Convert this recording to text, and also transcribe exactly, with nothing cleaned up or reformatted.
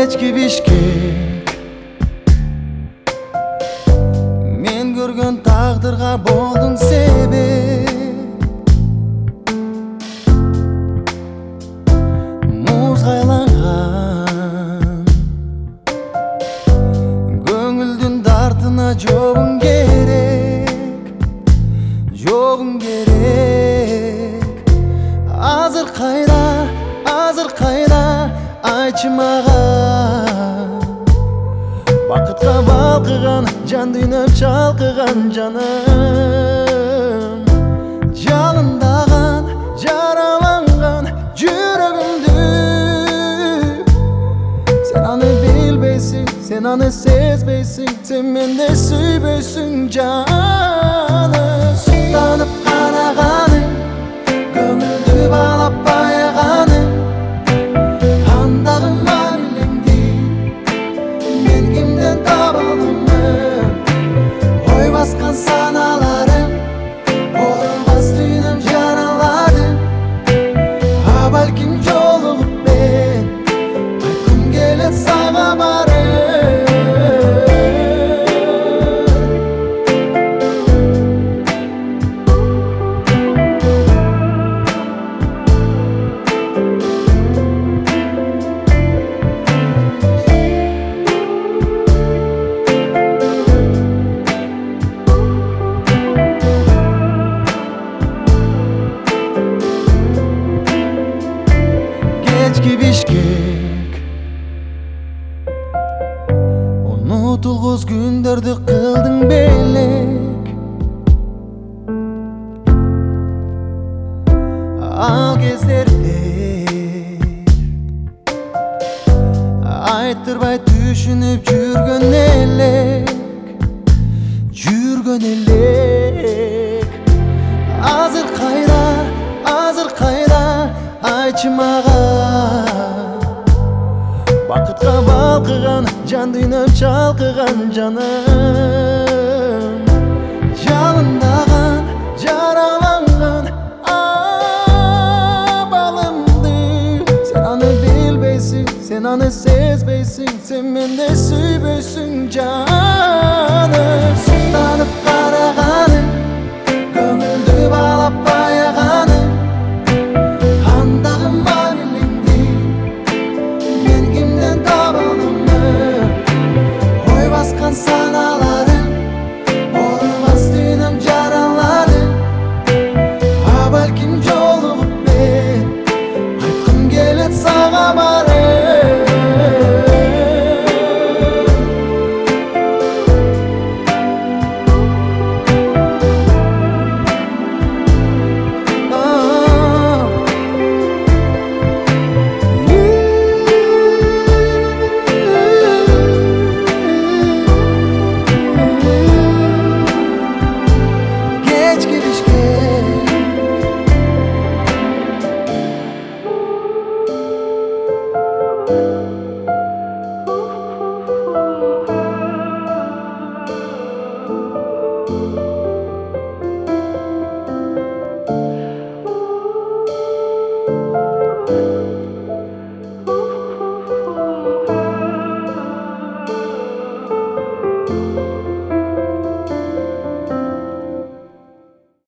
Kechki Bishkek men ko'rgan taqdirga bo'lding sebep. Muz qaylangan ko'ngilдің dardına жоғың керек, жоғың керек. Азыр қайда, азыр қайда, айтшы маған. Бақытқа балқыған, жан дүйнөп шалқыған жаным. Жалындаған, жараланған жүрегімді. Sen аны білбейсің, sen аны сезбейсің, sen менде сүйбейсің жаным. Сұқтанып қарағаның, көңілді балап баяғаның. Андағым мәлімді, мен кімден табалымын. Ой басқан саналарым, орылмас түйінім жаралады. А бәлкім жолығып мен, айтқым келеді саған барып. Kechki Bishkek unutulg'us kunlarni qilding belek. Al kezlerde ayttirmay tushunib yurgan elek, yurgan elek. Azır qayda, azır qayda, айтшы маған. Бақытқа балқыған, жан дүйнөп шалқыған жаным. Жалындаған, жараланған балымды. Sen аны білбейсің, sen аны сезбейсің, sen менде сүйбейсің жаным. Сұқтанып қарағаның, көңілді балап баяғаның. Андағым мәлімді, мен кімден табалымын. Ой басқан саналарым, орылмас түйінім жаралады. А бәлкім жолығып мен, айтқым келеді саған барып. Thank you.